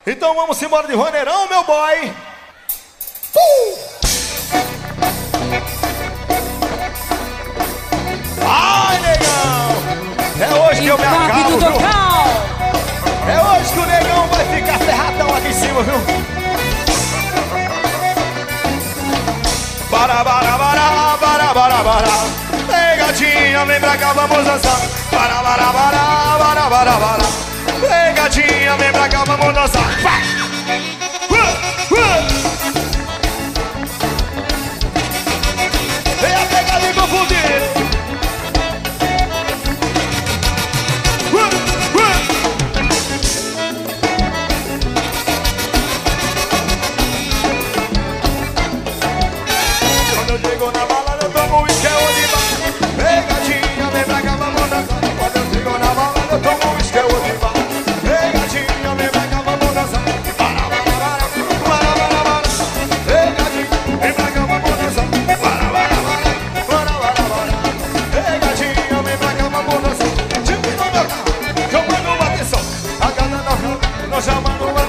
Então vamos embora de vaneirão, meu boy. Ai, negão, é hoje que eu me acabo, viu? É hoje que o negão vai ficar ferradão aqui em cima, viu? Bara, bara, bara, bara, bara, bara. Ei, gatinha, vem pra cá, vamos dançar. Bara, bara, bara, bara, bara, bara. Ei, gatinha, vem pra cá, vamos dançar. Vai! Vem a pegada e confundir. Quando eu chego na balada, eu tomo uísque, é o de bar. Ei, gatinha, vem pra cá, vamos dançar. Quando eu chego na balada, eu tomo uísque, é o de bar. Ei, gatinha, vem pra cá, vamos dançar. Para, para, para, para, para, para. Ei, gatinha, vem pra cá, vamos dançar. Para, para, para, para, para, para. Ei, gatinha, vem pra cá, vamos dançar. Tipo no meu carro, chamando uma atenção. A cada nós chamando uma